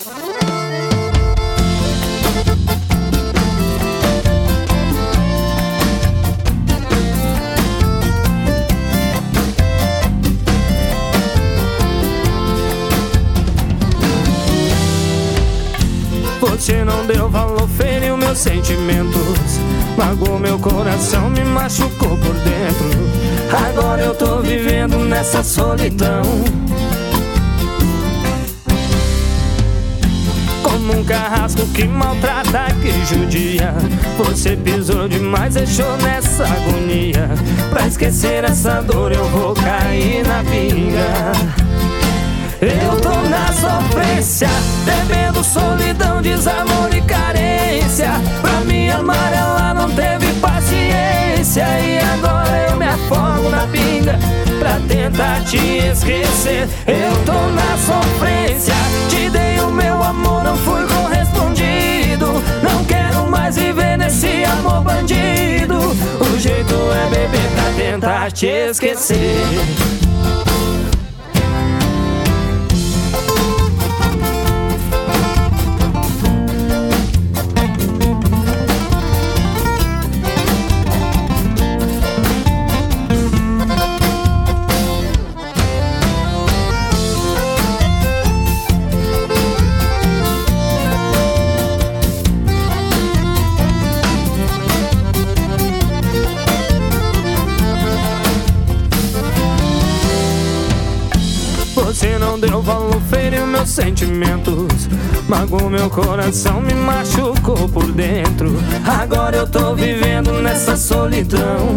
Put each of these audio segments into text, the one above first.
Você não deu valor, feriu meus sentimentos, magoou meu coração, me machucou por dentro. Agora eu tô vivendo nessa solidão, como um carrasco que maltrata, que judia. Você pisou demais, deixou nessa agonia. Pra esquecer essa dor eu vou cair na pinga. Eu tô na sofrência, bebendo solidão, desamor e carência. Pra me amar ela não teve paciência, e agora eu me afogo na pinga pra tentar te esquecer. Eu tô na sofrência, te dei o meu amor, não fui correspondido. Não quero mais viver nesse amor bandido. O jeito é beber pra tentar te esquecer. Você não deu valor, feriu meus sentimentos, magoou meu coração, me machucou por dentro. Agora eu tô vivendo nessa solidão,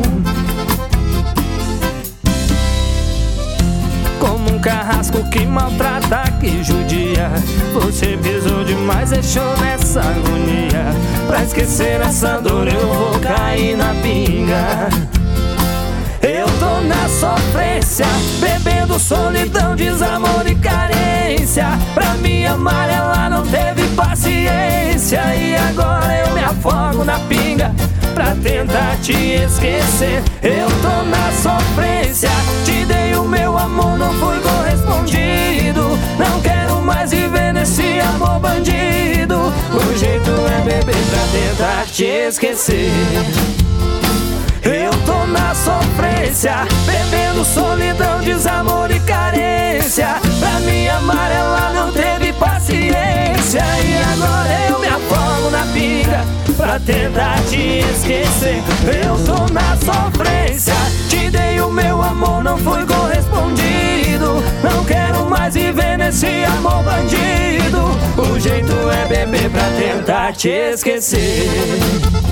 como um carrasco que maltrata, que judia. Você pisou demais, deixou nessa agonia. Pra esquecer essa dor eu vou cair na pinga. Eu tô na sofrência, bebendo solidão, desamor e carência. Pra me amar ela não teve paciência, e agora eu me afogo na pinga pra tentar te esquecer. Eu tô na sofrência, te dei o meu amor, não fui correspondido. Não quero mais viver nesse amor bandido. O jeito é beber pra tentar te esquecer. Eu tô na sofrência, bebendo solidão, desamor e carência. Pra me amar ela não teve paciência, e agora eu me afogo na pinga pra tentar te esquecer. Eu tô na sofrência, te dei o meu amor, não fui correspondido. Não quero mais viver nesse amor bandido. O jeito é beber pra tentar te esquecer.